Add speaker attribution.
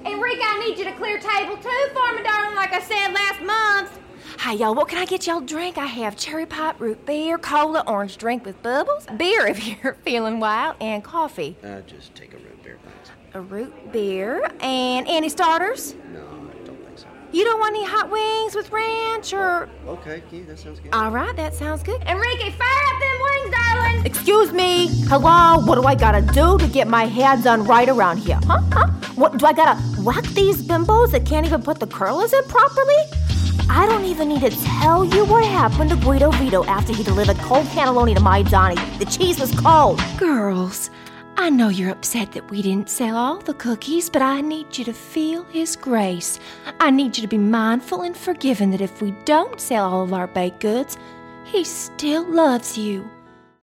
Speaker 1: Enrique, I need you to clear table 2 for me, darling, like I said last month.
Speaker 2: Hi, y'all. What can I get y'all a drink? I have cherry pop, root beer, cola, orange drink with bubbles, beer if you're feeling wild, and coffee.
Speaker 3: Just take a root beer, thanks.
Speaker 2: A root beer. And any starters?
Speaker 3: No, I don't think so.
Speaker 2: You don't want any hot wings with ranch or...
Speaker 3: Okay, yeah, that sounds good.
Speaker 2: All right, that sounds good.
Speaker 1: Enrique, fire up them wings, darling.
Speaker 2: Excuse me. Hello? What do I gotta do to get my hair done right around here? Huh? What, do I gotta whack these bimbos that can't even put the curlers in properly? I don't even need to tell you what happened to Guido Vito after he delivered cold cannelloni to my Donnie. The cheese was cold. Girls, I know you're upset that we didn't sell all the cookies, but I need you to feel his grace. I need you to be mindful and forgiving that if we don't sell all of our baked goods, he still loves you.